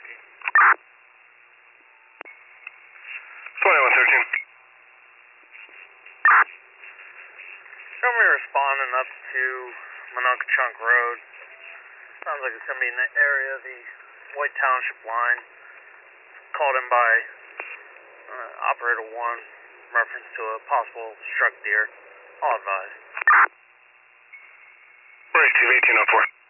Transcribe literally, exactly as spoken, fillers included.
thirteen. twenty-one thirteen. Show me responding up to Mononka-Chunk Road. Sounds like it's going to be in the area of the White Township line. Called in by uh, Operator one, reference to a possible struck deer. All advised. Right, eighteen oh four.